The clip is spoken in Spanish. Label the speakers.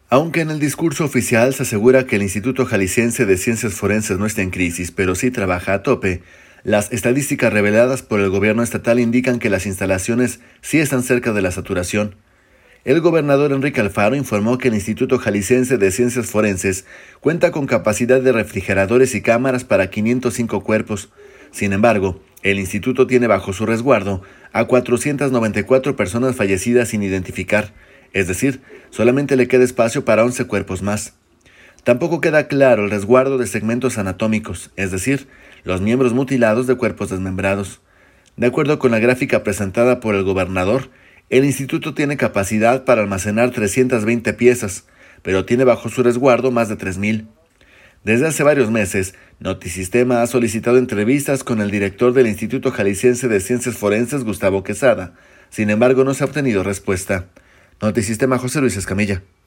Speaker 1: Aunque en el discurso oficial se asegura que el Instituto Jalisciense de Ciencias Forenses no está en crisis, pero sí trabaja a tope, las estadísticas reveladas por el gobierno estatal indican que las instalaciones sí están cerca de la saturación. El gobernador Enrique Alfaro informó que el Instituto Jalisciense de Ciencias Forenses cuenta con capacidad de refrigeradores y cámaras para 505 cuerpos. Sin embargo, el instituto tiene bajo su resguardo a 494 personas fallecidas sin identificar, es decir, solamente le queda espacio para 11 cuerpos más. Tampoco queda claro el resguardo de segmentos anatómicos, es decir, los miembros mutilados de cuerpos desmembrados. De acuerdo con la gráfica presentada por el gobernador, el instituto tiene capacidad para almacenar 320 piezas, pero tiene bajo su resguardo más de 3,000. Desde hace varios meses, Notisistema ha solicitado entrevistas con el director del Instituto Jalisciense de Ciencias Forenses, Gustavo Quesada. Sin embargo, no se ha obtenido respuesta. Notisistema, José Luis Escamilla.